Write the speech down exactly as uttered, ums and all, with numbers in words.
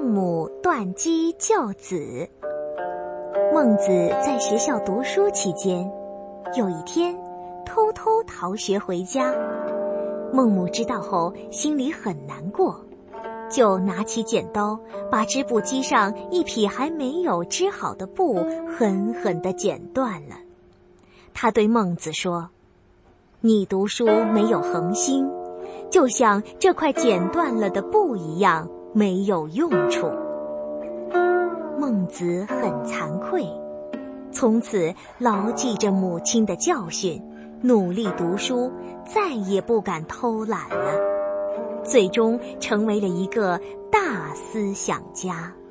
孟母断机教子。孟子在学校读书期间，有一天偷偷逃学回家。孟母知道后心里很难过，就拿起剪刀，把织布机上一匹还没有织好的布狠狠地剪断了。他对孟子说：你读书没有恒心，就像这块剪断了的布一样没有用处。孟子很惭愧，从此牢记着母亲的教训，努力读书，再也不敢偷懒了，最终成为了一个大思想家。